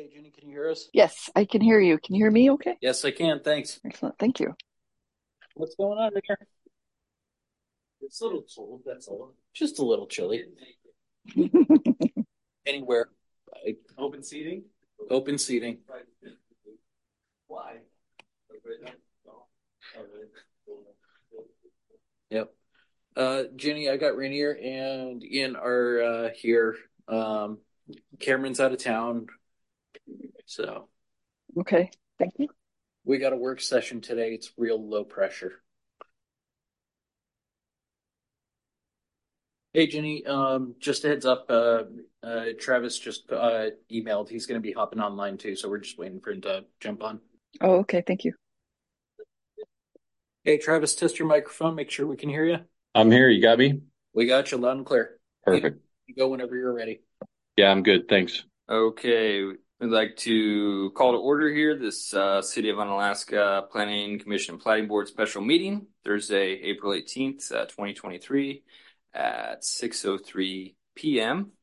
Hey, Jenny, can you hear us? Yes, I can hear you. Can you hear me okay? Yes, I can. Thanks. Excellent. Thank you. What's going on in here? It's a little cold, that's all. Just a little chilly. Anywhere. Open seating? Open seating. Why? Yep. Jenny, I got Rainier and Ian are here. Um, Cameron's out of town, so Okay. Thank you. we got a work session today. It's real low pressure. Hey, Jenny, just a heads up, Travis just emailed. He's going to be hopping online too, so we're just waiting for him to jump on. Oh, okay. Thank you. Hey, Travis, test your microphone. Make sure we can hear you. I'm here. You got me? We got you loud and clear. Perfect. You go whenever you're ready. Yeah, I'm good. Thanks. Okay, we'd like to call to order here this City of Unalaska Planning Commission and Planning Board special meeting, Thursday, April 18th, 2023 at 6:03 p.m.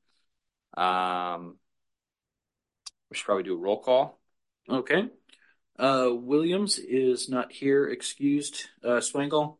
We should probably do a roll call. Okay. Williams is not here, excused. Swangle,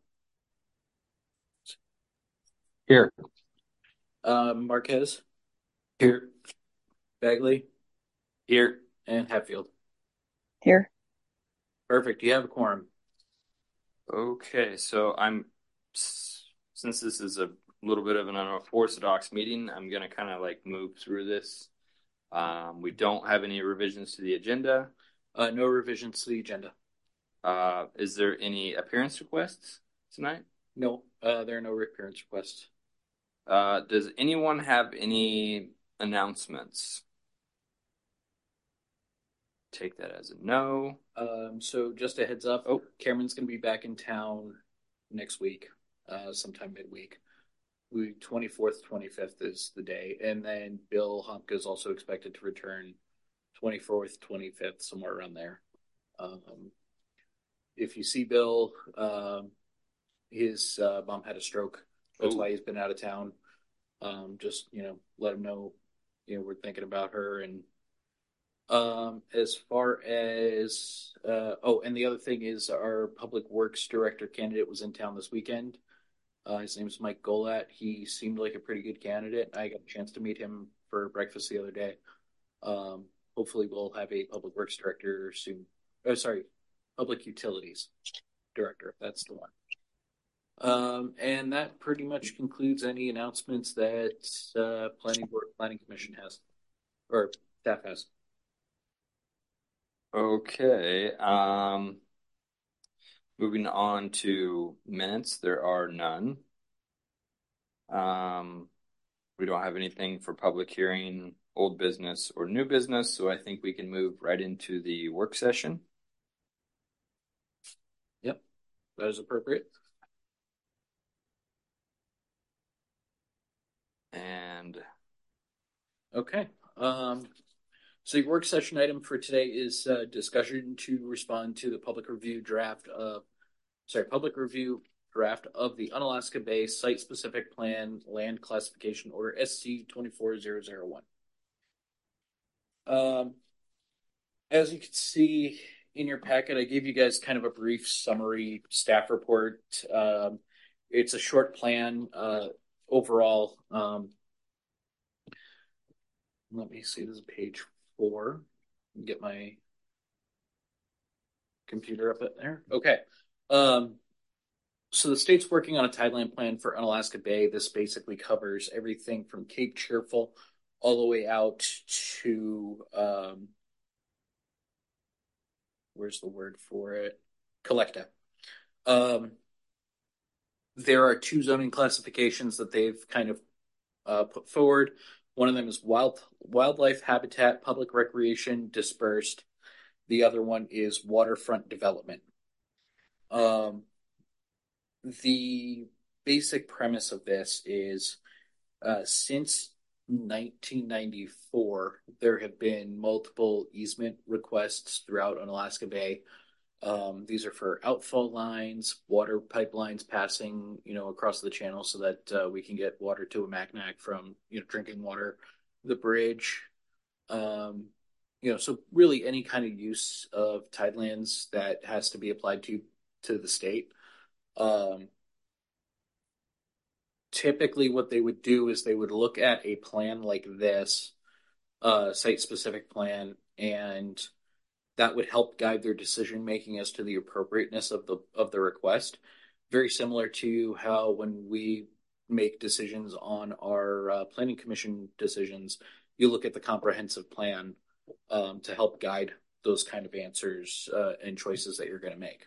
Here. Marquez, Here. Bagley, Here. and Hatfield. Here. Perfect. You have a quorum. Okay, so since this is a little bit of an unorthodox meeting, I'm gonna kind of like move through this. We don't have any revisions to the agenda. No revisions to the agenda. Is there any appearance requests tonight? No, there are no appearance requests. Does anyone have any announcements? Take that as a no. So just a heads up. Oh, Cameron's gonna be back in town next week, sometime midweek. 24th, 25th is the day, and then Bill Humpka is also expected to return 24th, 25th, somewhere around there. If you see Bill, his mom had a stroke. That's why he's been out of town. Just let him know, we're thinking about her. And as far as and the other thing is our public works director candidate was in town this weekend. His name is Mike Golat. He seemed like a pretty good candidate. I got a chance to meet him for breakfast the other day. Hopefully, we'll have a public works director soon. Oh, sorry, public utilities director. That's the one. And that pretty much concludes any announcements that planning commission has or staff has. Okay. Moving on to minutes, there are none. We don't have anything for public hearing, old business, or new business, so I think we can move right into the work session. Yep, that is appropriate. And okay. So the work session item for today is discussion to respond to the public review draft of the Unalaska Bay Site-Specific Plan Land Classification Order SC 24001. As you can see in your packet, I gave you guys kind of a brief summary staff report. It's a short plan overall. Let me see, this is page 4. Get my computer up there. Okay. So the state's working on a tideline plan for Unalaska Bay. This basically covers everything from Cape Cheerful all the way out to where's the word for it? Collecta. There are 2 zoning classifications that they've kind of put forward. One of them is wildlife habitat, public recreation, dispersed. The other one is waterfront development. The basic premise of this is since 1994, there have been multiple easement requests throughout Unalaska Bay. These are for outfall lines, water pipelines passing, across the channel so that we can get water to Amacanac from, drinking water, the bridge, so really any kind of use of tidelands that has to be applied to the state. Um, Typically what they would do is they would look at a plan like this, site specific plan, and that would help guide their decision making as to the appropriateness of the request. Very similar to how when we make decisions on our planning commission decisions, you look at the comprehensive plan to help guide those kind of answers and choices that you're going to make.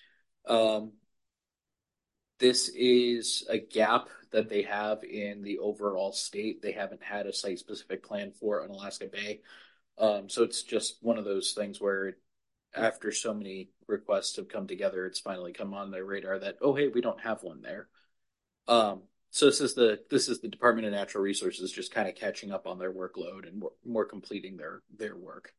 This is a gap that they have in the overall state. They haven't had a site specific plan for Unalaska Bay. So it's just one of those things where after so many requests have come together, it's finally come on their radar that, oh, hey, we don't have one there. So this is the Department of Natural Resources just kind of catching up on their workload and more completing their work.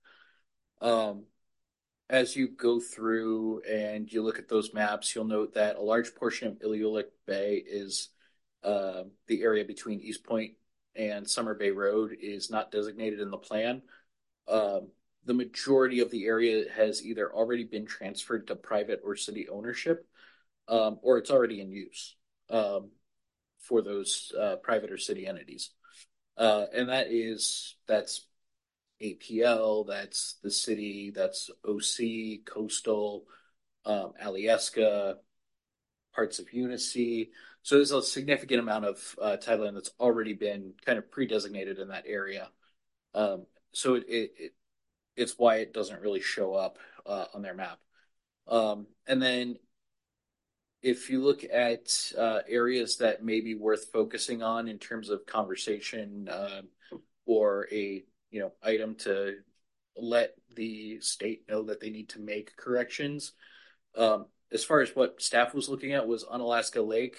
As you go through and you look at those maps, you'll note that a large portion of Ileoluk Bay is the area between East Point and Summer Bay Road is not designated in the plan. The majority of the area has either already been transferred to private or city ownership, or it's already in use for those private or city entities. And that's APL, that's the city, that's OC, Coastal, Alyeska, parts of Unisea. So there's a significant amount of tideland that's already been kind of pre-designated in that area. So it's why it doesn't really show up on their map. And then if you look at areas that may be worth focusing on in terms of conversation or a item to let the state know that they need to make corrections. As far as what staff was looking at was Unalaska Lake,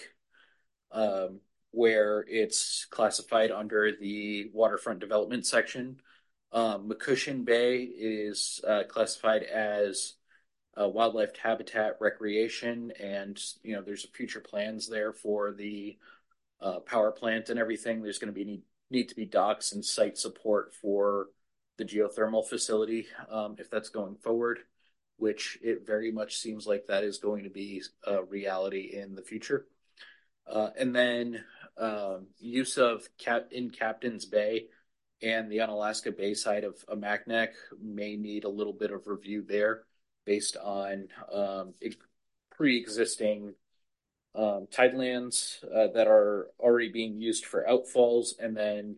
where it's classified under the waterfront development section. McCushion Bay is classified as wildlife habitat recreation, and there's future plans there for the power plant and everything. There's going to need to be docks and site support for the geothermal facility if that's going forward, which it very much seems like that is going to be a reality in the future. And then use of in Captain's Bay and the Unalaska Bay side of Amacnac may need a little bit of review there based on pre-existing tidelands that are already being used for outfalls, and then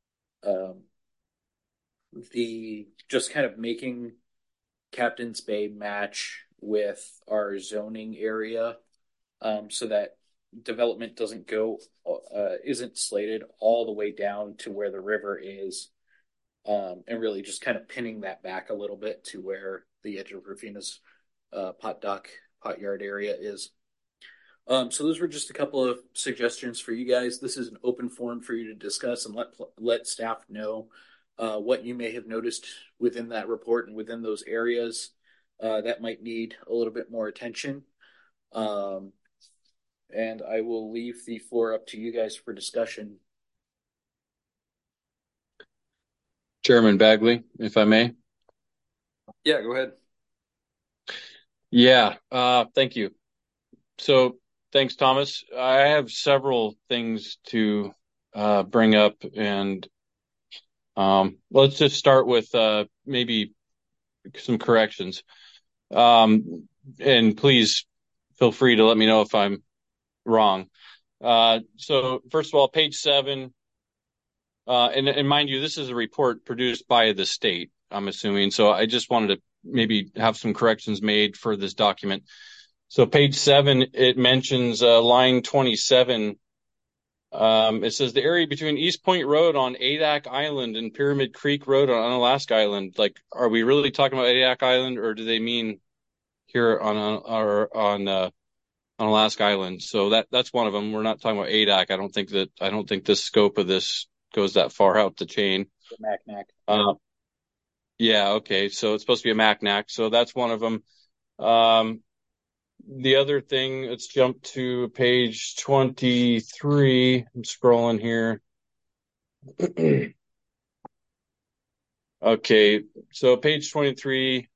the just kind of making Captain's Bay match with our zoning area so that development isn't slated all the way down to where the river is, and really just kind of pinning that back a little bit to where the edge of Rufina's pot yard area is. So those were just a couple of suggestions for you guys. This is an open forum for you to discuss and let staff know what you may have noticed within that report and within those areas that might need a little bit more attention. And I will leave the floor up to you guys for discussion. Chairman Bagley, if I may. Yeah, go ahead. Yeah, thank you. So thanks, Thomas. I have several things to bring up, and let's just start with maybe some corrections. And please feel free to let me know if I'm wrong. So first of all, page 7, and mind you, this is a report produced by the state, I'm assuming. So I just wanted to maybe have some corrections made for this document. So page 7, it mentions line 27. It says the area between East Point Road on Adak Island and Pyramid Creek Road on Unalaska Island. Like, are we really talking about Adak Island, or do they mean here on Alaska Island? So that's one of them. We're not talking about ADAC. I don't think the scope of this goes that far out the chain. Macnac. Yeah, okay. So it's supposed to be a Macnac. So that's one of them. The other thing, let's jump to page 23. I'm scrolling here. Okay, so page 23,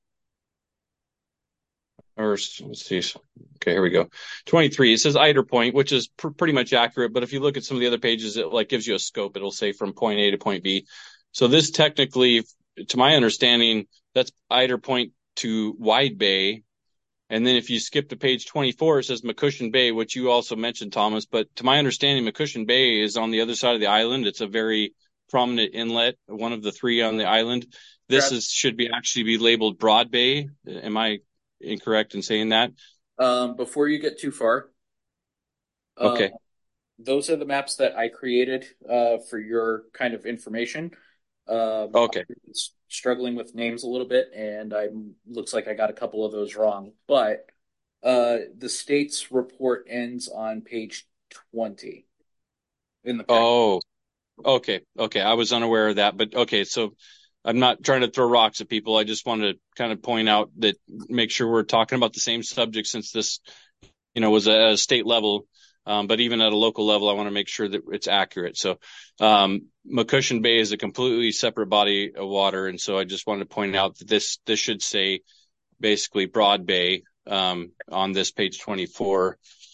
or let's see. Okay, here we go. 23, it says Eider Point, which is pretty much accurate, but if you look at some of the other pages, it like gives you a scope. It'll say from point A to point B. So this technically, to my understanding, that's Eider Point to Wide Bay. And then if you skip to page 24, it says McCushion Bay, which you also mentioned, Thomas. But to my understanding, McCushion Bay is on the other side of the island. It's a very prominent inlet, one of the three on the island. This should be actually be labeled Broad Bay. Am I incorrect in saying that? Before you get too far, Okay. those are the maps that I created for your kind of information. Okay. I'm struggling with names a little bit, and looks like I got a couple of those wrong. But the state's report ends on page 20 in the packet. Oh, okay. Okay. I was unaware of that, but okay. So I'm not trying to throw rocks at people. I just wanted to kind of point out that make sure we're talking about the same subject since this, was a state level. But even at a local level, I want to make sure that it's accurate. So, McCushion Bay is a completely separate body of water. And so I just wanted to point out that this should say basically Broad Bay, on this page 24.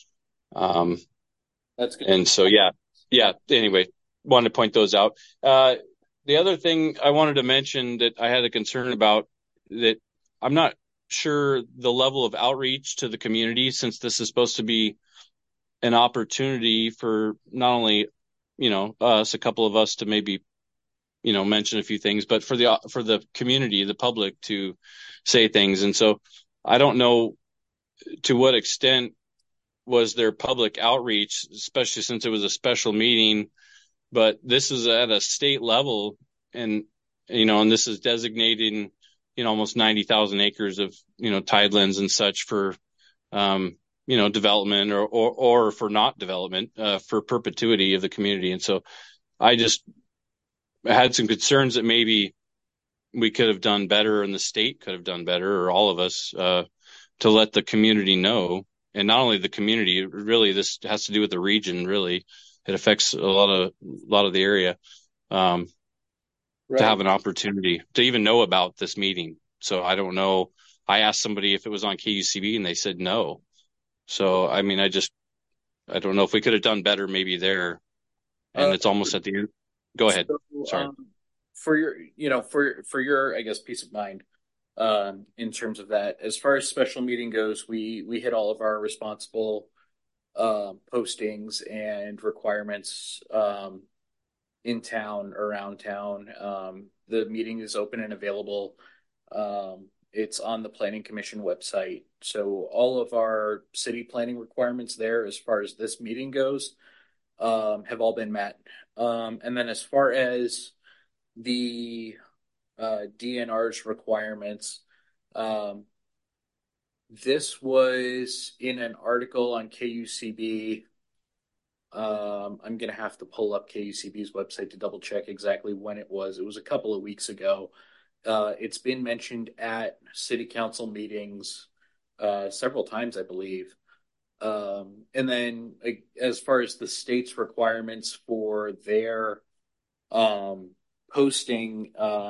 That's good. And so, yeah. Anyway, wanted to point those out. The other thing I wanted to mention that I had a concern about, that I'm not sure the level of outreach to the community, since this is supposed to be an opportunity for not only, us, a couple of us to maybe, mention a few things, but for the community, the public to say things. And so I don't know to what extent was there public outreach, especially since it was a special meeting, but this is at a state level, and this is designating, almost 90,000 acres of, tidelands and such for, development or for not development, for perpetuity of the community. And so I just had some concerns that maybe we could have done better, and the state could have done better, or all of us, to let the community know. And not only the community, really, this has to do with the region. Really, it affects a lot of the area, Right. to have an opportunity to even know about this meeting. So I don't know. I asked somebody if it was on KUCB, and they said no. So, I mean, I don't know if we could have done better maybe there. And it's almost at the end. Go ahead. So, Sorry. for your, for your, I guess, peace of mind, in terms of that, as far as special meeting goes, we hit all of our responsible postings and requirements in town, around town. The meeting is open and available. It's on the Planning Commission website. So all of our city planning requirements there, as far as this meeting goes, have all been met. And then as far as the DNR's requirements, this was in an article on KUCB. I'm going to have to pull up KUCB's website to double check exactly when it was. It was a couple of weeks ago. It's been mentioned at city council meetings several times, I believe. And then as far as the state's requirements for their posting,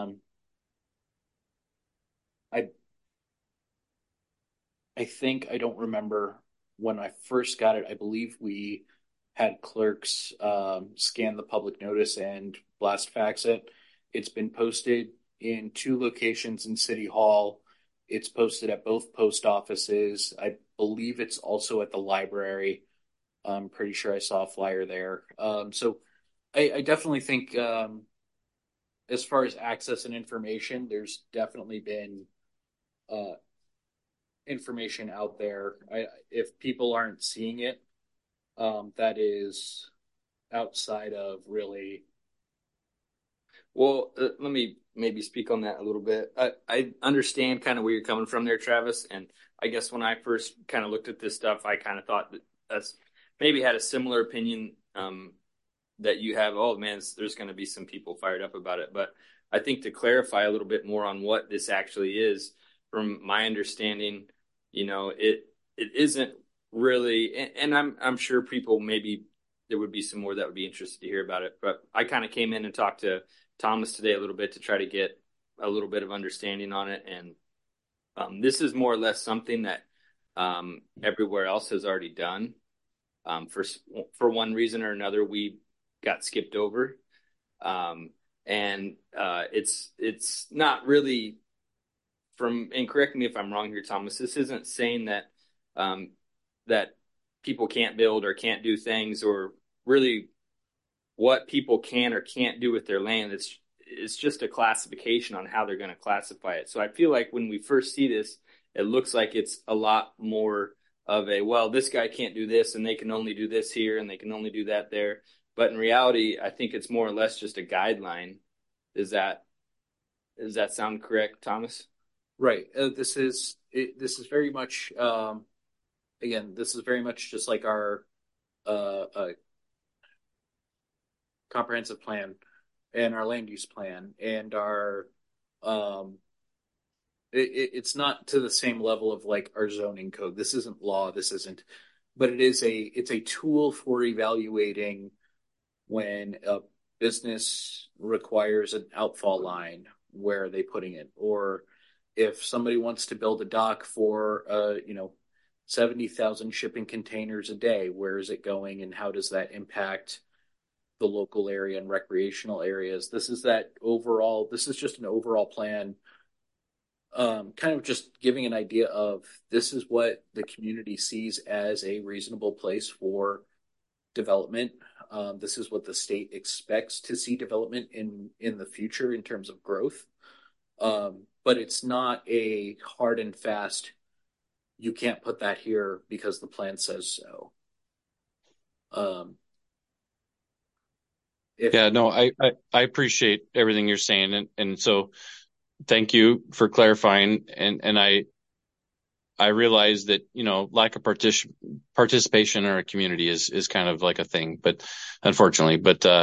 I think, I don't remember when I first got it. I believe we had clerks scan the public notice and blast fax it. It's been posted in 2 locations in City Hall. It's posted at both post offices. I believe it's also at the library. I'm pretty sure I saw a flyer there. So I definitely think, as far as access and information, there's definitely been information out there. If people aren't seeing it, that is outside of really. Well, let me maybe speak on that a little bit. I understand kind of where you're coming from there, Travis. And I guess when I first kind of looked at this stuff, I kind of thought that that's maybe had a similar opinion that you have. Oh, man, there's going to be some people fired up about it. But I think to clarify a little bit more on what this actually is, from my understanding, it isn't really, and I'm sure people, maybe there would be some more that would be interested to hear about it. But I kind of came in and talked to Thomas today a little bit to try to get a little bit of understanding on it, and this is more or less something that everywhere else has already done. For one reason or another, we got skipped over, and it's not really from. And correct me if I'm wrong here, Thomas. This isn't saying that that people can't build or can't do things, or really what people can or can't do with their land. It's just a classification on how they're going to classify it. So I feel like when we first see this, it looks like it's a lot more of a, well, this guy can't do this and they can only do this here and they can only do that there. But in reality, I think it's more or less just a guideline. Does that sound correct, Thomas? Right. This is very much again, this is very much just like our comprehensive plan and our land use plan and our it's not to the same level of like our zoning code. This isn't law, but it's a tool for evaluating when a business requires an outfall line, where are they putting it? Or if somebody wants to build a dock for 70,000 shipping containers a day, where is it going and how does that impact the local area and recreational areas? This is just an overall plan, kind of just giving an idea of this is what the community sees as a reasonable place for development. This is what the state expects to see development in the future in terms of growth. But it's not a hard and fast, you can't put that here because the plan says so. I appreciate everything you're saying, and so thank you for clarifying. And I realize that lack of participation in our community is kind of like a thing, but unfortunately,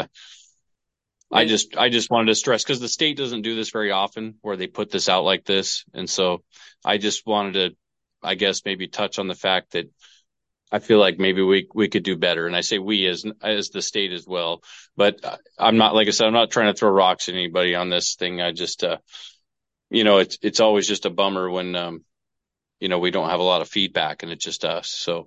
I just wanted to stress, because the state doesn't do this very often where they put this out like this, and so I just wanted to, I guess, maybe touch on the fact that I feel like maybe we could do better. And I say we as the state as well. But I'm not, like I said, I'm not trying to throw rocks at anybody on this thing. I just, it's always just a bummer when, we don't have a lot of feedback and it's just us. So,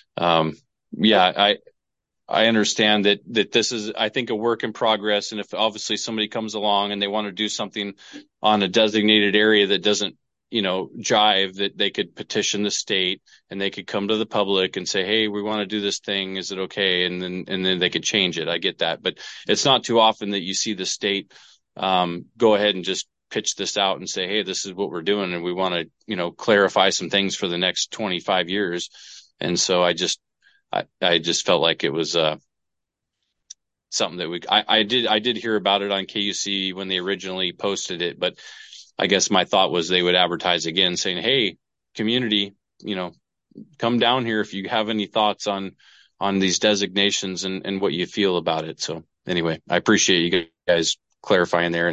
I understand that this is, I think, a work in progress. And if obviously somebody comes along and they want to do something on a designated area that doesn't, jive, that they could petition the state and they could come to the public and say, hey, we want to do this thing. Is it okay? And then they could change it. I get that. But it's not too often that you see the state go ahead and just pitch this out and say, hey, this is what we're doing. And we want to, clarify some things for the next 25 years. And so I just felt like it was something that I did hear about it on KUC when they originally posted it, but I guess my thought was they would advertise again saying, hey, community, come down here if you have any thoughts on these designations and what you feel about it. So anyway, I appreciate you guys clarifying there.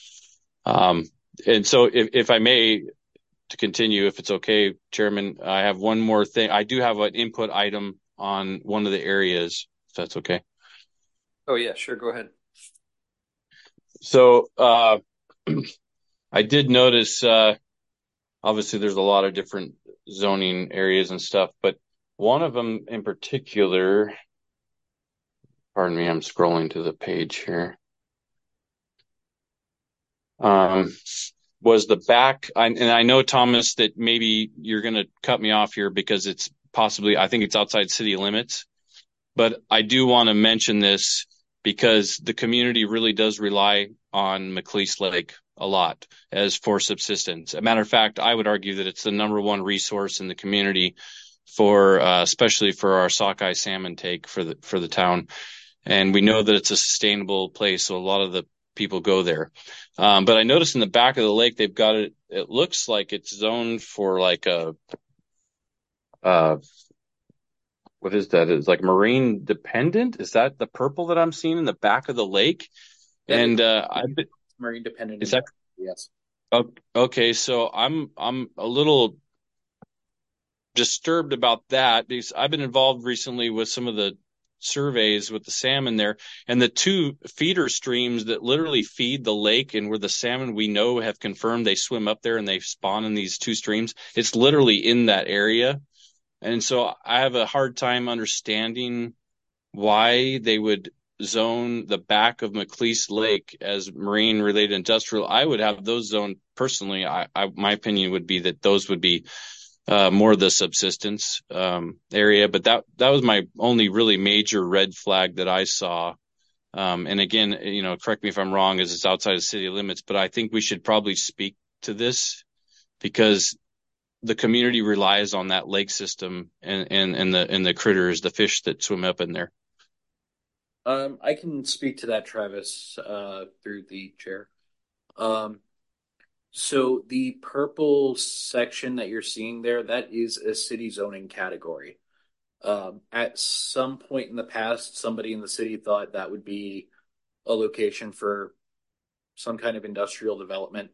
And so if I may, to continue, if it's okay, Chairman, I have one more thing. I do have an input item on one of the areas, if that's okay. Oh yeah, sure. Go ahead. So, I did notice, obviously there's a lot of different zoning areas and stuff, but one of them in particular, pardon me, I'm scrolling to the page here, was the back. And I know, Thomas, that maybe you're going to cut me off here because it's possibly, I think it's outside city limits, but I do want to mention this because the community really does rely on McLeese Lake a lot as for subsistence. As a matter of fact, I would argue that it's the number one resource in the community for, especially for our sockeye salmon take for the town. And we know that it's a sustainable place, so a lot of the people go there. But I noticed in the back of the lake, they've got it. It looks like it's zoned for like a, what is that? It's like marine dependent. Is that the purple that I'm seeing in the back of the lake? And I've been marine dependent. Is that? Yes. Okay, so I'm a little disturbed about that because I've been involved recently with some of the surveys with the salmon there, and the two feeder streams that literally feed the lake and where the salmon we know have confirmed they swim up there and they spawn in these two streams, it's literally in that area. And so I have a hard time understanding why they would zone the back of McLeese Lake as marine related industrial. I would have those zoned personally. My opinion would be that those would be more the subsistence area, but that was my only really major red flag that I saw. And again, correct me if I'm wrong, as it's outside of city limits, but I think we should probably speak to this because the community relies on that lake system and the critters, the fish that swim up in there. I can speak to that, Travis, through the chair. So the purple section that you're seeing there, that is a city zoning category. At some point in the past, somebody in the city thought that would be a location for some kind of industrial development.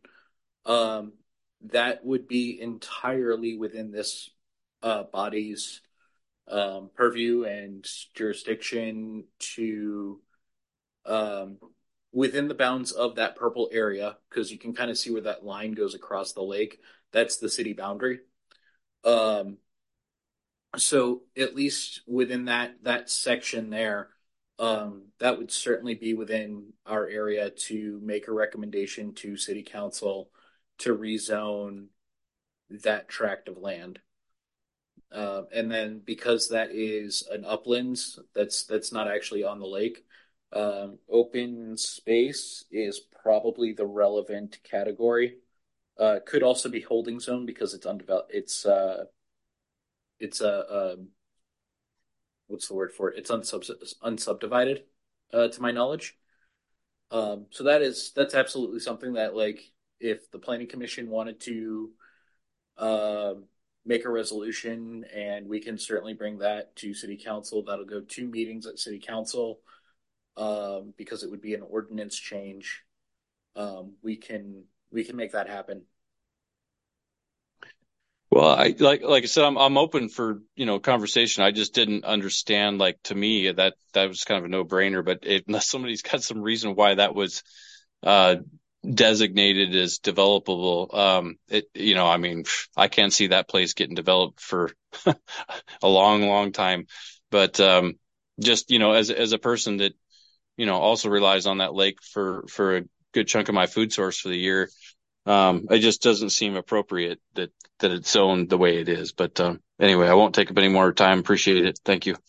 That would be entirely within this body's purview and jurisdiction to within the bounds of that purple area, because you can kind of see where that line goes across the lake. That's the city boundary. So at least within that section there, that would certainly be within our area to make a recommendation to city council to rezone that tract of land. And then because that is an uplands, that's not actually on the lake. Open space is probably the relevant category. Could also be holding zone because it's undeveloped. It's what's the word for it? It's unsubdivided, to my knowledge. So that's absolutely something that, like, if the planning commission wanted to make a resolution, and we can certainly bring that to city council. That'll go 2 meetings at city council, because it would be an ordinance change. We can make that happen. Well, I like I said, I'm open for conversation. I just didn't understand. Like, to me, that was kind of a no brainer. But unless somebody's got some reason why that was designated as developable, I mean, I can't see that place getting developed for a long time. But just as a person that also relies on that lake for a good chunk of my food source for the year. It just doesn't seem appropriate that it's zoned the way it is. But anyway, I won't take up any more time. Appreciate it. Thank you.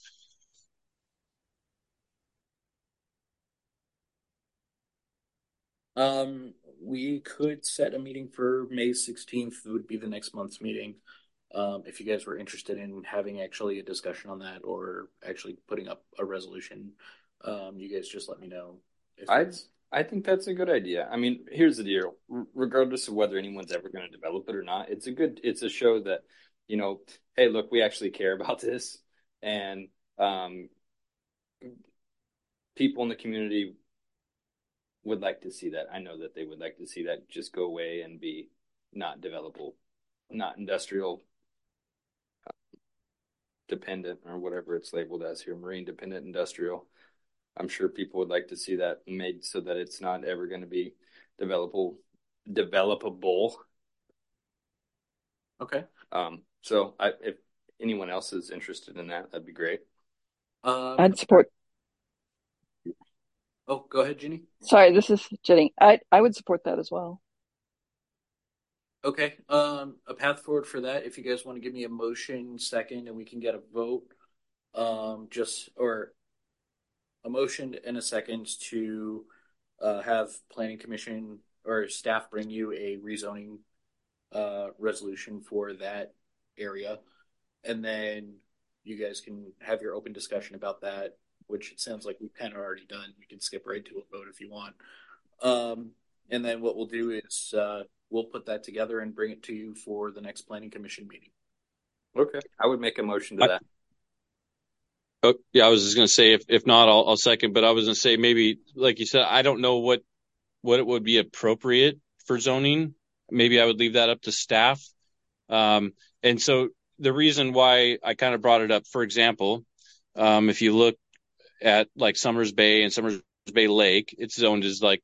We could set a meeting for May 16th. It would be the next month's meeting. If you guys were interested in having actually a discussion on that or actually putting up a resolution, you guys just let me know. I think that's a good idea. I mean, here's the deal. Regardless of whether anyone's ever going to develop it or not, it's a show that, hey, look, we actually care about this. And people in the community would like to see that. I know that they would like to see that just go away and be not developable, not industrial dependent, or whatever it's labeled as here, marine dependent industrial. I'm sure people would like to see that made so that it's not ever going to be developable. Okay. So if anyone else is interested in that, that'd be great. I'd support. Oh, go ahead, Ginny. Sorry, this is Jenny. I would support that as well. Okay. A path forward for that. If you guys want to give me a motion second, and we can get a vote, or a motion and a second to have planning commission or staff bring you a rezoning resolution for that area, and then you guys can have your open discussion about that, which it sounds like we've kind of already done. We can skip right to a vote if you want. And then what we'll do is we'll put that together and bring it to you for the next planning commission meeting. Okay. I would make a motion to that. Oh, yeah, I was just going to say, if not, I'll second, but I was going to say maybe, like you said, I don't know what it would be appropriate for zoning. Maybe I would leave that up to staff. And so the reason why I kind of brought it up, for example, if you look at like Summers Bay and Summers Bay Lake, it's zoned as like,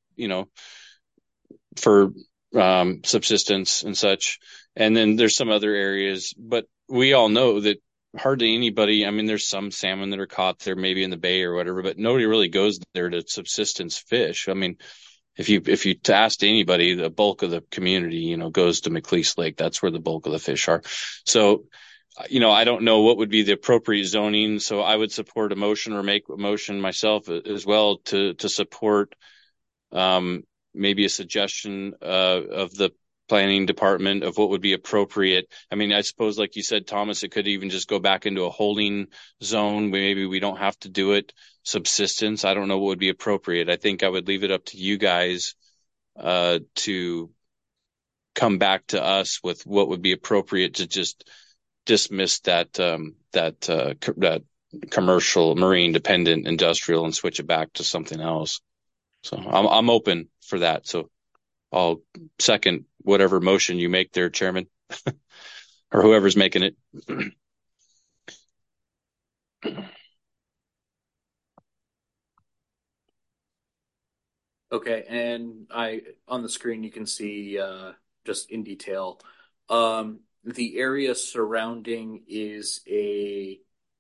for subsistence and such. And then there's some other areas, but we all know that hardly anybody, I mean, there's some salmon that are caught there maybe in the bay or whatever, but nobody really goes there to subsistence fish. I mean, if you asked anybody, the bulk of the community, goes to McLeese Lake. That's where the bulk of the fish are. So, I don't know what would be the appropriate zoning. So I would support a motion or make a motion myself as well to support maybe a suggestion of the planning department of what would be appropriate. I mean, I suppose, like you said, Thomas, it could even just go back into a holding zone. Maybe we don't have to do it subsistence. I don't know what would be appropriate. I think I would leave it up to you guys to come back to us with what would be appropriate to just dismiss that commercial, marine dependent industrial and switch it back to something else. So I'm open for that. So I'll second whatever motion you make there, Chairman, or whoever's making it. Okay, and on the screen you can see just in detail. The area surrounding is a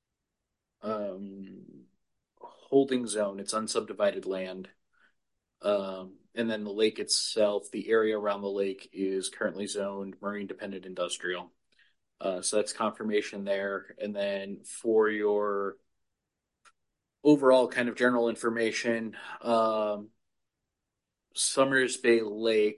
holding zone. It's unsubdivided land. And then the lake itself, the area around the lake is currently zoned marine dependent industrial. So that's confirmation there. And then for your overall kind of general information, Summers Bay Lake,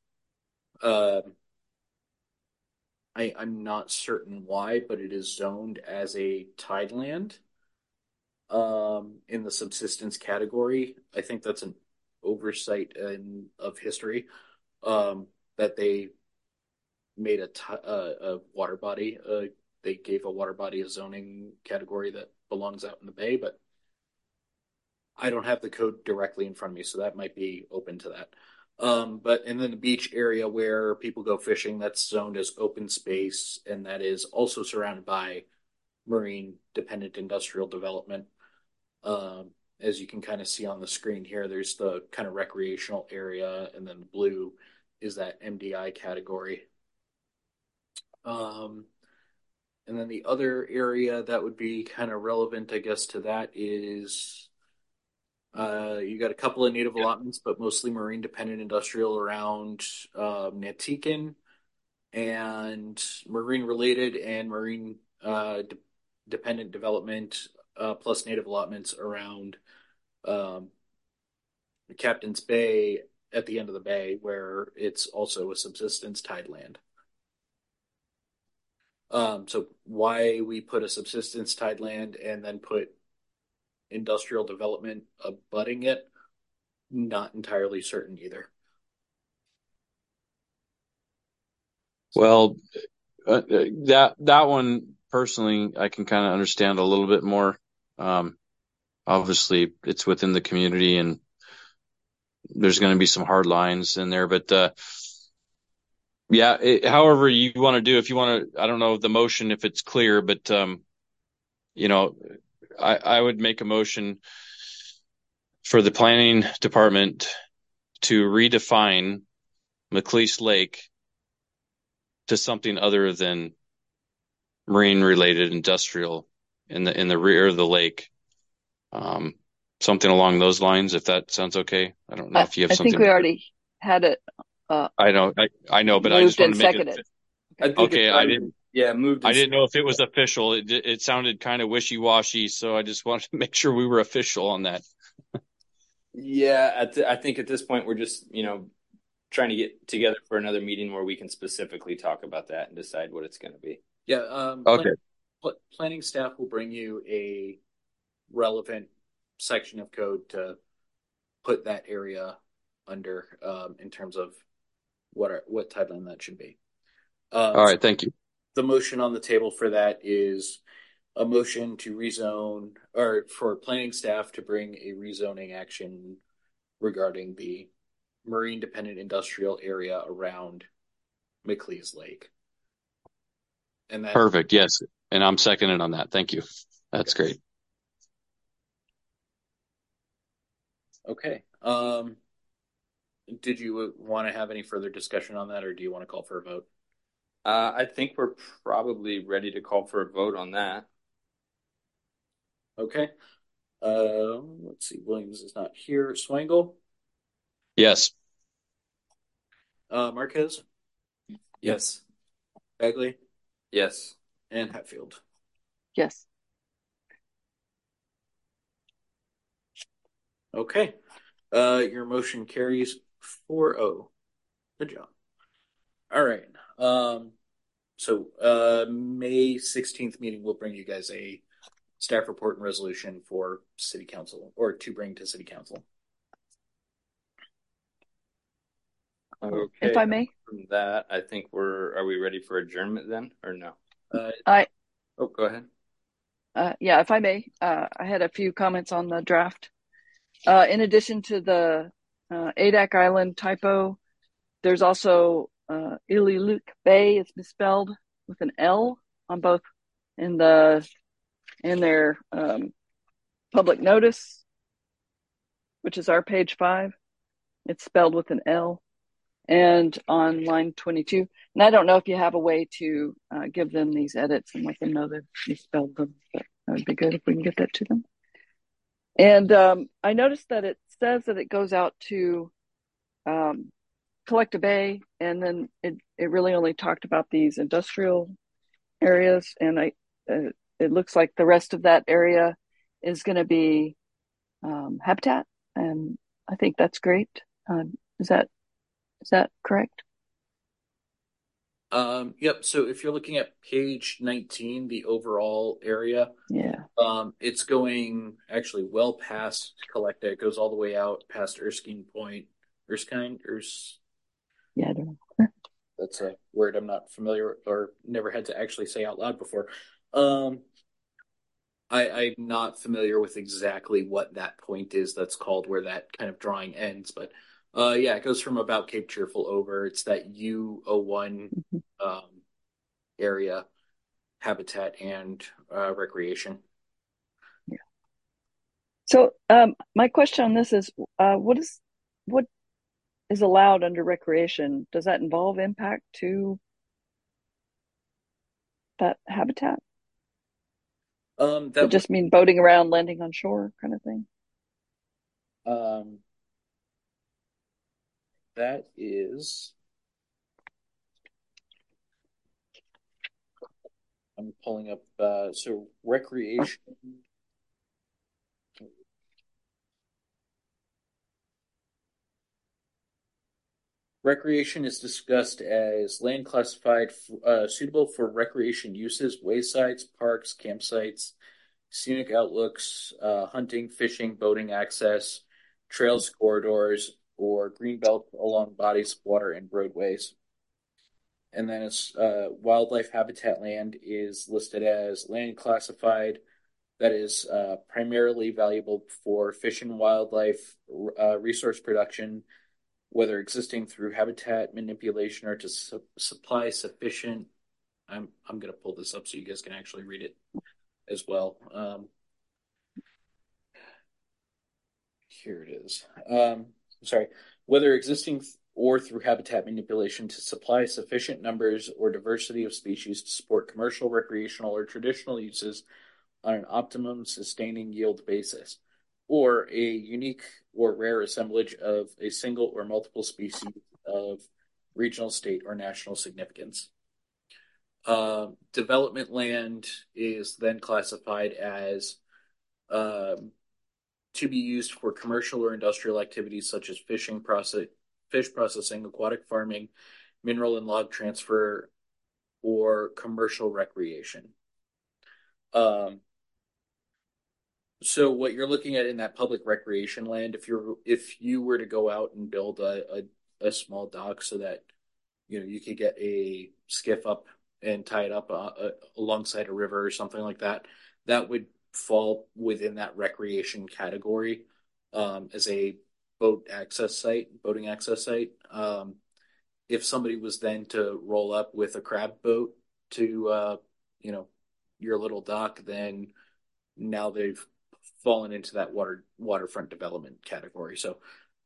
I'm not certain why, but it is zoned as a tideland in the subsistence category. I think that's an oversight of history that they made a water body. They gave a water body a zoning category that belongs out in the bay, but I don't have the code directly in front of me, so that might be open to that. And then the beach area where people go fishing, that's zoned as open space, and that is also surrounded by marine dependent industrial development. As you can kind of see on the screen here, there's the kind of recreational area, and then the blue is that MDI category. And then the other area that would be kind of relevant, I guess, to that is you got a couple of native allotments, but mostly marine dependent industrial around Nantican, and marine related and marine dependent development plus native allotments around Captain's Bay at the end of the bay, where it's also a subsistence tideland. So why we put a subsistence tideland and then put industrial development abutting it, not entirely certain either. Well, that one personally, I can kind of understand a little bit more. Obviously, it's within the community, and there's going to be some hard lines in there. But however you want to do, if you want to, I don't know the motion if it's clear, but I would make a motion for the planning department to redefine McLeese Lake to something other than marine related industrial in the rear of the lake. Something along those lines, if that sounds okay. I don't know if you have something. I think we already had it. I know, but I just want to make it. Okay, I didn't. Yeah, moved. I didn't know if it was official. It sounded kind of wishy-washy, so I just wanted to make sure we were official on that. Yeah, I think at this point we're just trying to get together for another meeting where we can specifically talk about that and decide what it's going to be. Yeah. Okay. Planning staff will bring you a relevant section of code to put that area under in terms of what tideline that should be. All right, thank you. The motion on the table for that is a motion to rezone, or for planning staff to bring a rezoning action regarding the marine dependent industrial area around McLeese Lake. And that, perfect. Yes. And I'm seconding on that. Thank you. That's great. Okay. Did you want to have any further discussion on that, or do you want to call for a vote? I think we're probably ready to call for a vote on that. Okay. Let's see. Williams is not here. Swangle, Yes. Marquez, Yes. Bagley, Yes. and Hatfield. Yes. Okay. Your motion carries 4-0. Good job. All right. So May 16th meeting, we'll bring you guys a staff report and resolution for city council, or to bring to city council. Okay. If I may. From that, I think are we ready for adjournment then, or no? Oh, go ahead. Yeah, if I may, I had a few comments on the draft. In addition to the Adak Island typo, there's also Ililuk Bay is misspelled with an L on both in their public notice, which is our page 5. It's spelled with an L, and on line 22. And I don't know if you have a way to give them these edits and let them know that you spelled them, but that would be good if we can get that to them. And I noticed that it says that it goes out to Collective Bay, and then it really only talked about these industrial areas, and it looks like the rest of that area is going to be habitat, and I think that's great. Is that correct? Yep. So if you're looking at page 19, the overall area, Yeah. it's going actually well past Collecta. It goes all the way out past Erskine Point. Yeah, I don't know. That's a word I'm not familiar or never had to actually say out loud before. I'm not familiar with exactly what that point is that's called where that kind of drawing ends, but yeah, it goes from about Cape Cheerful over. It's that U01 area, habitat and recreation. Yeah. So my question on this is, what is allowed under recreation? Does that involve impact to that habitat? Does it just mean boating around, landing on shore kind of thing? That is, I'm pulling up, so recreation. Recreation is discussed as land classified suitable for recreation uses, waysides, parks, campsites, scenic outlooks, hunting, fishing, boating access, trails, corridors, or green belt along bodies of water and roadways. And then it's wildlife habitat land is listed as land classified that is primarily valuable for fish and wildlife resource production, whether existing through habitat manipulation or to supply sufficient. I'm going to pull this up so you guys can actually read it as well. Here it is. Sorry, whether existing or through habitat manipulation to supply sufficient numbers or diversity of species to support commercial, recreational, or traditional uses on an optimum sustaining yield basis, or a unique or rare assemblage of a single or multiple species of regional, state, or national significance. Development land is then classified as to be used for commercial or industrial activities such as fish processing, aquatic farming, mineral and log transfer, or commercial recreation. So what you're looking at in that public recreation land, if you were to go out and build a small dock so that you could get a skiff up and tie it up alongside a river or something like that, that would fall within that recreation category as a boating access site. If somebody was then to roll up with a crab boat to your little dock, then now they've fallen into that waterfront development category. So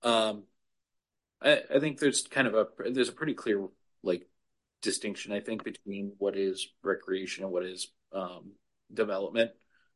I think there's a pretty clear like distinction, I think, between what is recreation and what is development.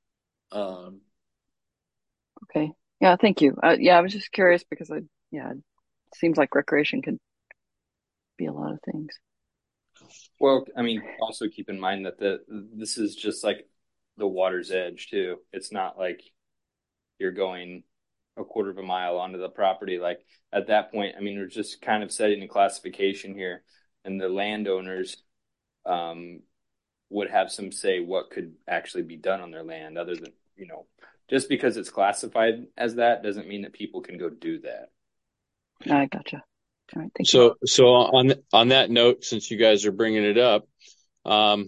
Okay. Yeah, thank you. Yeah, I was just curious because it seems like recreation could be a lot of things. Well, I mean, also keep in mind that this is just like the water's edge too. It's not like you're going a quarter of a mile onto the property. Like at that point, I mean, we're just kind of setting a classification here, and the landowners would have some say what could actually be done on their land, other than, just because it's classified as that doesn't mean that people can go do that. I gotcha. All right, thank you. So on that note, since you guys are bringing it up, a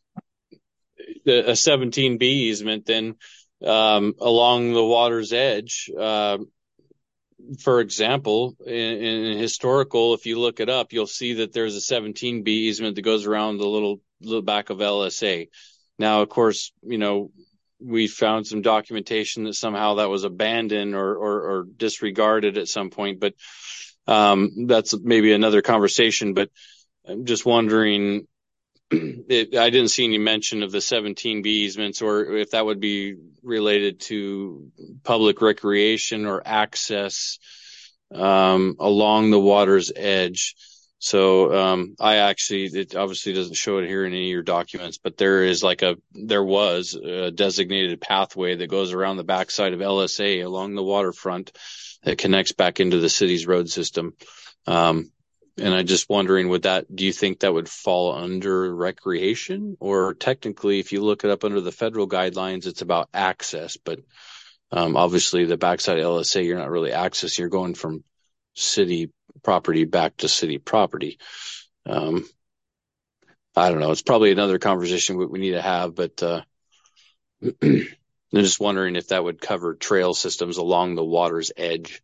17B easement then along the water's edge, for example, in historical, if you look it up, you'll see that there's a 17B easement that goes around the little back of LSA. Now, of course, we found some documentation that somehow that was abandoned or disregarded at some point, but that's maybe another conversation. But I'm just wondering, I didn't see any mention of the 17B easements, or if that would be related to public recreation or access along the water's edge. So it obviously doesn't show it here in any of your documents, but there was a designated pathway that goes around the backside of LSA along the waterfront that connects back into the city's road system. And I'm just wondering, do you think that would fall under recreation? Or technically, if you look it up under the federal guidelines, it's about access. But obviously, the backside of LSA, you're not really accessing. You're going from city property back to city property. I don't know. It's probably another conversation we need to have. But I'm just wondering if that would cover trail systems along the water's edge.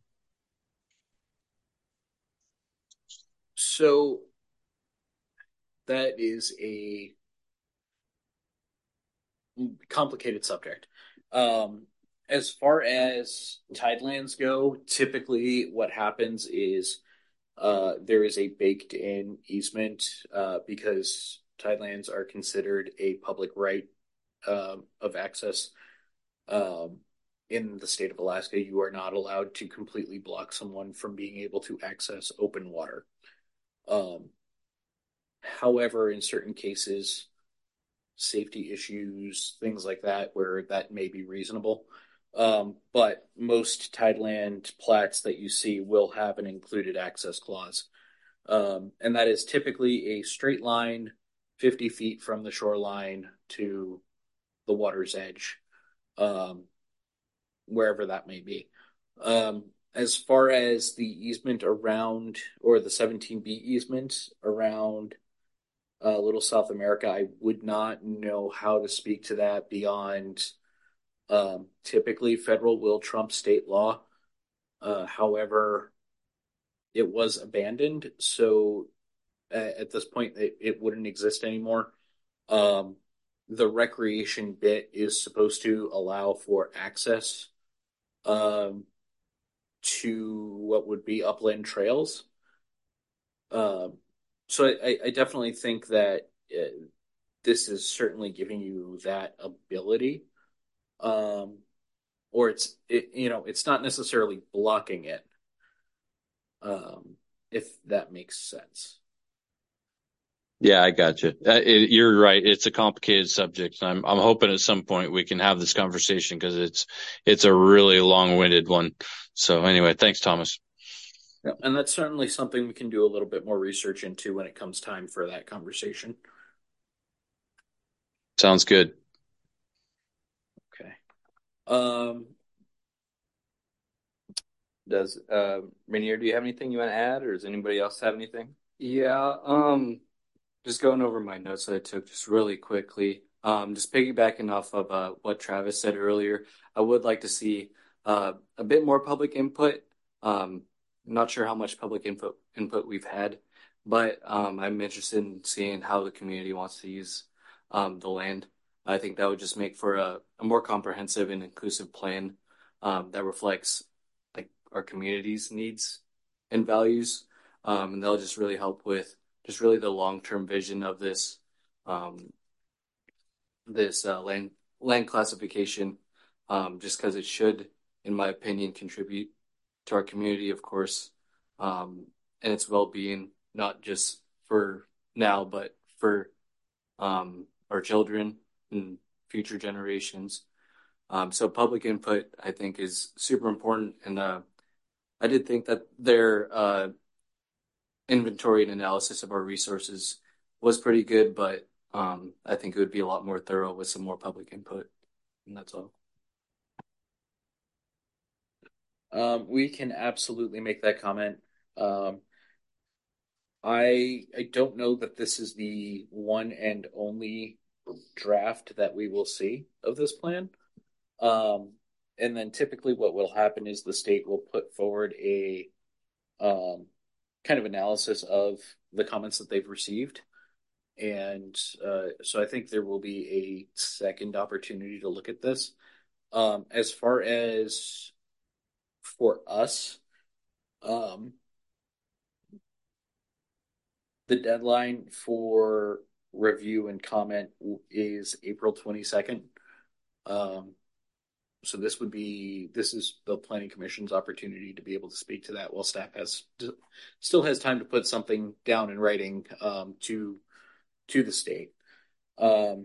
So that is a complicated subject. As far as tidelands go, typically what happens is there is a baked-in easement because tidelands are considered a public right of access. In the state of Alaska, you are not allowed to completely block someone from being able to access open water. However, in certain cases, safety issues, things like that, where that may be reasonable. But most tideland plats that you see will have an included access clause. And that is typically a straight line 50 feet from the shoreline to the water's edge, wherever that may be. As far as the easement around, or the 17B easement around Little South America, I would not know how to speak to that beyond typically federal will trump state law. However, it was abandoned, so at this point it wouldn't exist anymore. The recreation bit is supposed to allow for access to what would be upland trails. So I definitely think that this is certainly giving you that ability. Or it's not necessarily blocking it. If that makes sense. Yeah, I got you. You're right. It's a complicated subject. I'm hoping at some point we can have this conversation because it's a really long-winded one. So anyway, thanks, Thomas. Yeah, and that's certainly something we can do a little bit more research into when it comes time for that conversation. Sounds good. Okay. Does Rainier, do you have anything you want to add, or does anybody else have anything? Yeah, just going over my notes that I took just really quickly. Just piggybacking off of what Travis said earlier, I would like to see a bit more public input. Not sure how much public input we've had, but I'm interested in seeing how the community wants to use the land. I think that would just make for a more comprehensive and inclusive plan that reflects like our community's needs and values. And they'll just really help with just really the long-term vision of um, this land classification, just because it should, in my opinion, contribute to our community, of course, and its well-being, not just for now, but for our children and future generations. So public input, I think, is super important, and I did think that their inventory and analysis of our resources was pretty good, but I think it would be a lot more thorough with some more public input, and that's all. We can absolutely make that comment. Um, I don't know that this is the one and only draft that we will see of this plan. Um, and then typically what will happen is the state will put forward a um, kind of analysis of the comments that they've received. And so I think there will be a second opportunity to look at this. As far as for us, um, the deadline for review and comment is April 22nd. Um, so this is the planning commission's opportunity to be able to speak to that while staff still has time to put something down in writing to the state. Um,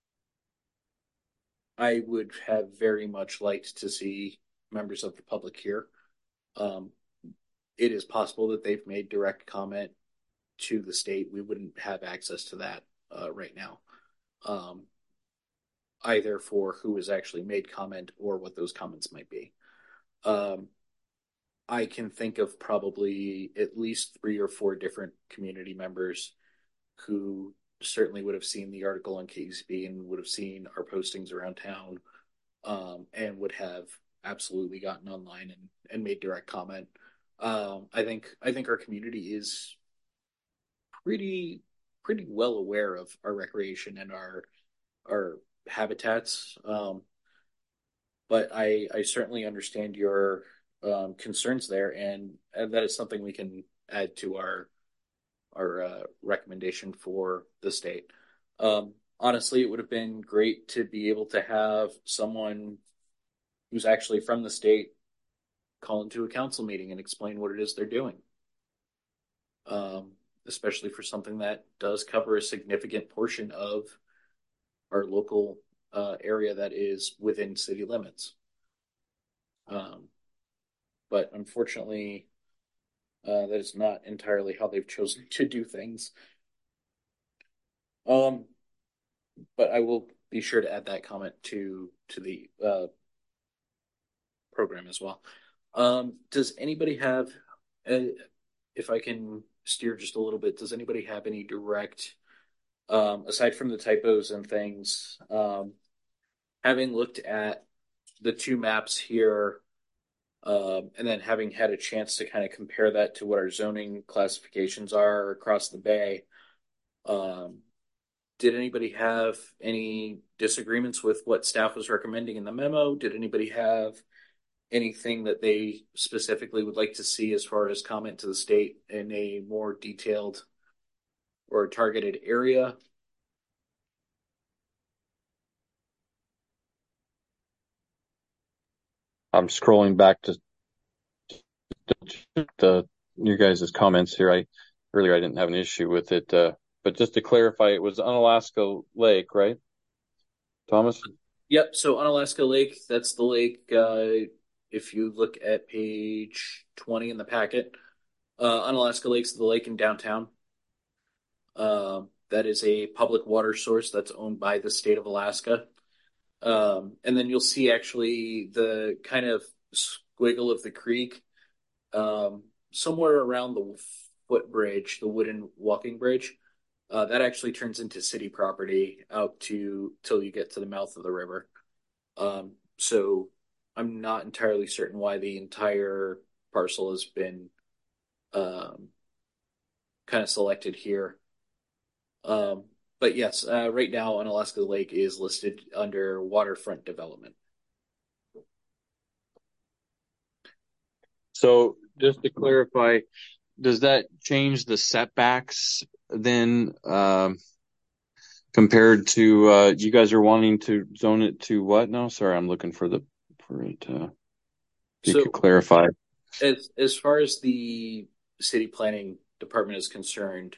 I would have very much liked to see members of the public here. Um, it is possible that they've made direct comment to the state. We wouldn't have access to that right now, um, either for who has actually made comment or what those comments might be. Um, I can think of probably at least 3 or 4 different community members who certainly would have seen the article on KCB and would have seen our postings around town, and would have absolutely gotten online and made direct comment. I think our community is pretty pretty well aware of our recreation and our habitats. But I certainly understand your concerns there, and that is something we can add to our recommendation for the state. Honestly, it would have been great to be able to have someone who's actually from the state call into a council meeting and explain what it is they're doing. Especially for something that does cover a significant portion of our local area that is within city limits. Um, but unfortunately, that is not entirely how they've chosen to do things. Um, but I will be sure to add that comment to the program as well. Does anybody have, uh, if I can steer just a little bit, does anybody have any direct, aside from the typos and things, having looked at the 2 maps here, and then having had a chance to kind of compare that to what our zoning classifications are across the bay, um, did anybody have any disagreements with what staff was recommending in the memo? Did anybody have anything that they specifically would like to see as far as comment to the state in a more detailed or targeted area? I'm scrolling back to the your guys' comments here. Earlier I didn't have an issue with it, but just to clarify, it was Unalaska Lake, right, Thomas? Yep. So Unalaska Lake, that's the lake. If you look at page 20 in the packet, Unalaska Lake's the lake in downtown. That is a public water source that's owned by the state of Alaska. And then you'll see actually the kind of squiggle of the creek, somewhere around the footbridge, the wooden walking bridge. That actually turns into city property out to till you get to the mouth of the river. So I'm not entirely certain why the entire parcel has been um, kind of selected here. Um, but yes, right now Unalaska Lake is listed under waterfront development. So just to clarify, does that change the setbacks then, compared to, you guys are wanting to zone it to what now? Sorry, I'm looking for it. If you could So clarify. as far as the city planning department is concerned,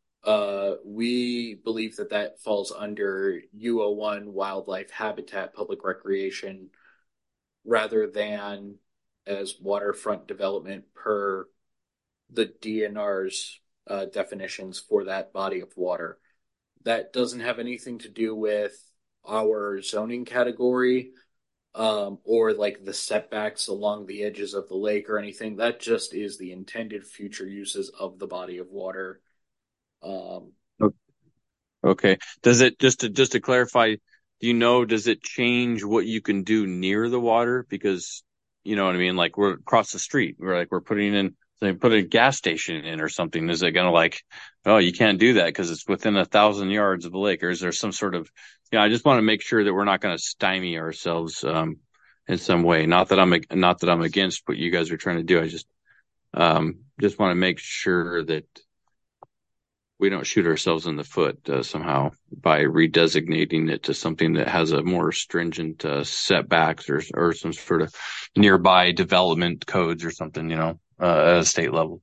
we believe that that falls under UO1 wildlife habitat public recreation rather than as waterfront development per the DNR's definitions for that body of water. That doesn't have anything to do with our zoning category or like the setbacks along the edges of the lake or anything. That just is the intended future uses of the body of water. Um, Okay. Does it, just to clarify, do you know, does it change what you can do near the water? Because you know what I mean? Like we're across the street. We're putting in, they put a gas station in or something. Is it gonna like, oh, you can't do that because it's within 1,000 yards of the lake? Or is there some sort of, I just want to make sure that we're not going to stymie ourselves in some way. Not that I'm against what you guys are trying to do. I just want to make sure that we don't shoot ourselves in the foot somehow by redesignating it to something that has a more stringent setbacks or some sort of nearby development codes or something, at a state level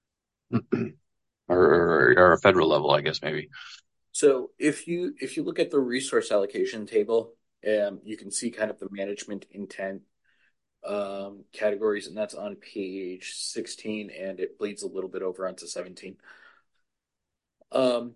or a federal level, I guess maybe. so if you look at the resource allocation table, you can see kind of the management intent categories, and that's on page 16, and it bleeds a little bit over onto 17. Um,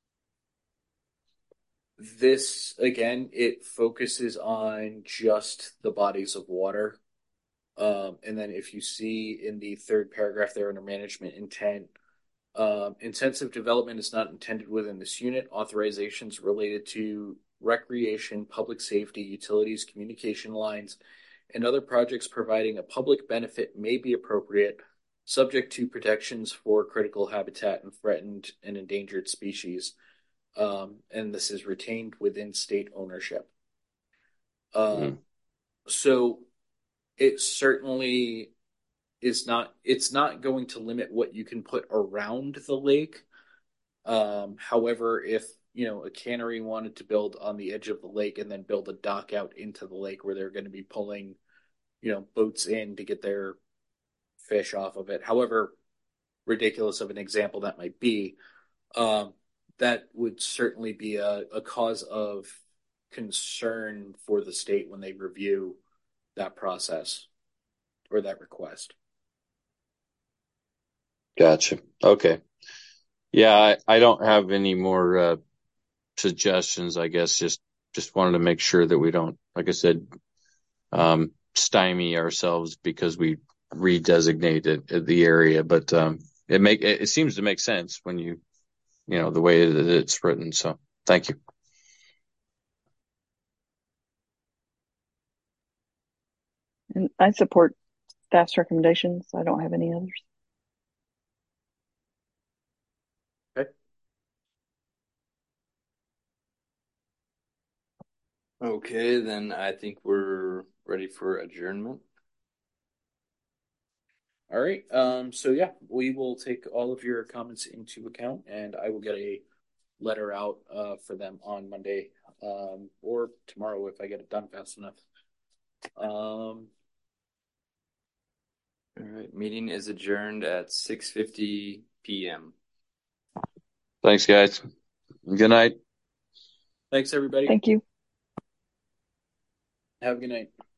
this again, it focuses on just the bodies of water. And then if you see in the third paragraph there under management intent, intensive development is not intended within this unit. Authorizations related to recreation, public safety, utilities, communication lines, and other projects providing a public benefit may be appropriate, subject to protections for critical habitat and threatened and endangered species. And this is retained within state ownership. Mm. So it certainly is not, it's not going to limit what you can put around the lake. However, if a cannery wanted to build on the edge of the lake and then build a dock out into the lake where they're going to be pulling, boats in to get their fish off of it, however ridiculous of an example that might be, that would certainly be a cause of concern for the state when they review that process or that request. Gotcha. Okay. Yeah, I don't have any more suggestions, I guess. Just wanted to make sure that we don't, like I said, stymie ourselves because we redesignated the area. But it seems to make sense when the way that it's written. So thank you. And I support staff's recommendations. I don't have any others. Okay. Okay, then I think we're ready for adjournment. All right. So yeah, we will take all of your comments into account, and I will get a letter out for them on Monday or tomorrow if I get it done fast enough. All right, meeting is adjourned at 6:50 p.m. Thanks, guys. Good night. Thanks, everybody. Thank you. Have a good night.